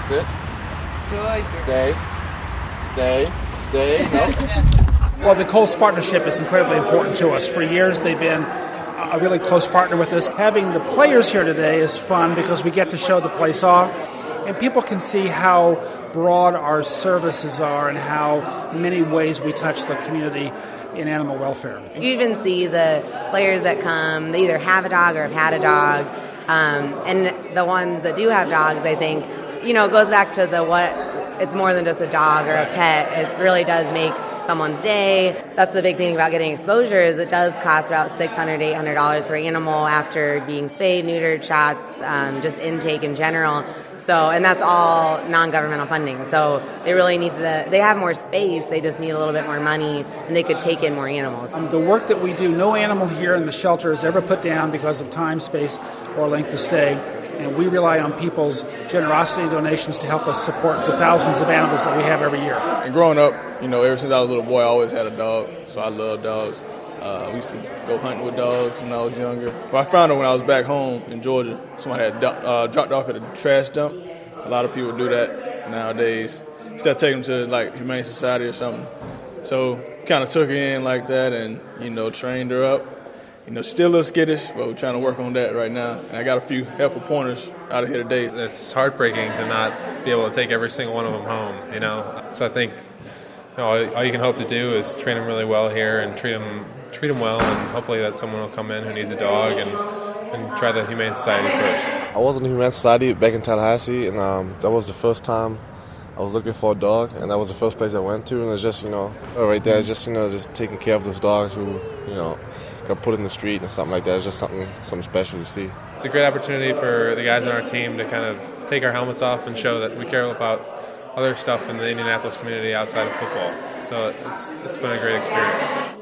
Sit. Good. Stay. No. Well, the Colts partnership is incredibly important to us. For years, they've been a really close partner with us. Having the players here today is fun because we get to show the place off, and people can see how broad our services are and how many ways we touch the community in animal welfare. You even see the players that come, they either have a dog or have had a dog, and the ones that do have dogs, I think, it goes back to it's more than just a dog or a pet. It really does make someone's day. That's the big thing about getting exposure is it does cost about $600, $800 per animal after being spayed, neutered, shots, just intake in general. So, and that's all non-governmental funding. So they really need they have more space, they just need a little bit more money, and they could take in more animals. The work that we do, no animal here in the shelter is ever put down because of time, space, or length of stay. And we rely on people's generosity and donations to help us support the thousands of animals that we have every year. And growing up, ever since I was a little boy, I always had a dog, so I love dogs. We used to go hunting with dogs when I was younger. But I found out when I was back home in Georgia, somebody had dropped off at a trash dump. A lot of people do that nowadays. Instead of taking them to, Humane Society or something. So kind of took her in like that and, trained her up. She's still a little skittish, but we're trying to work on that right now. And I got a few helpful pointers out of here today. It's heartbreaking to not be able to take every single one of them home, So I think all you can hope to do is train them really well here and treat them well, and hopefully that someone will come in who needs a dog and try the Humane Society first. I was in the Humane Society back in Tallahassee, and that was the first time I was looking for a dog, and that was the first place I went to, and it's just, right there, just taking care of those dogs who, got put in the street and something like that. It's just something special to see. It's a great opportunity for the guys on our team to kind of take our helmets off and show that we care about other stuff in the Indianapolis community outside of football. So it's been a great experience.